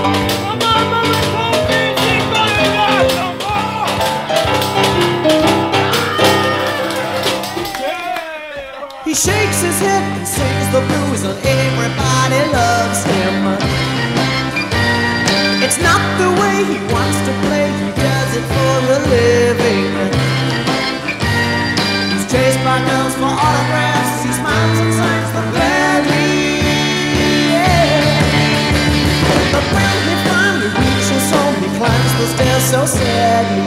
Come on, mama, cold music, baby, come on! He shakes his head and sings the blues, and everybody loves him. It's not the way he wants to play, he does it for a living. He's chased by girls for autographs, he smiles and signs them gladly. But when he finally reaches home, he climbs the stairs so sadly.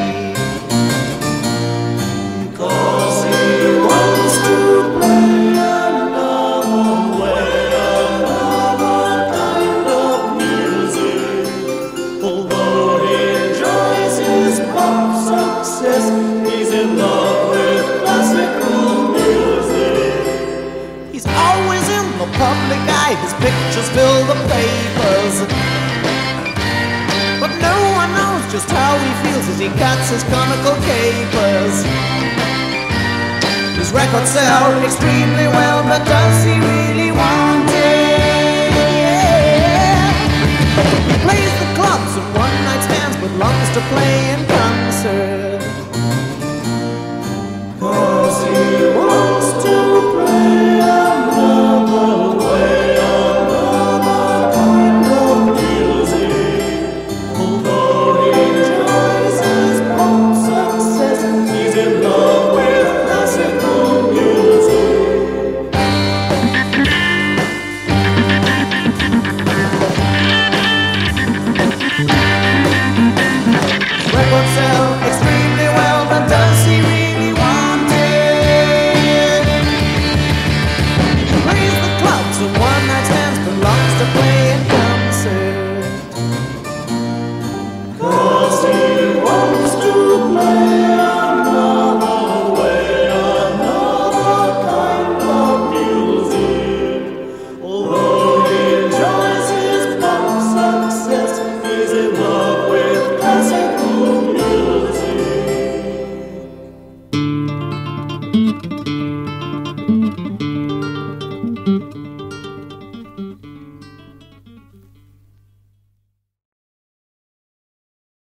'Cause he wants to play another way, another kind of music. Although he enjoys his pop success, he's in love with classical music. He's always in the public eye, his pictures fill the papers. But no one knows just how he feels as he cuts his comical capers. His records sell extremely well, but does he really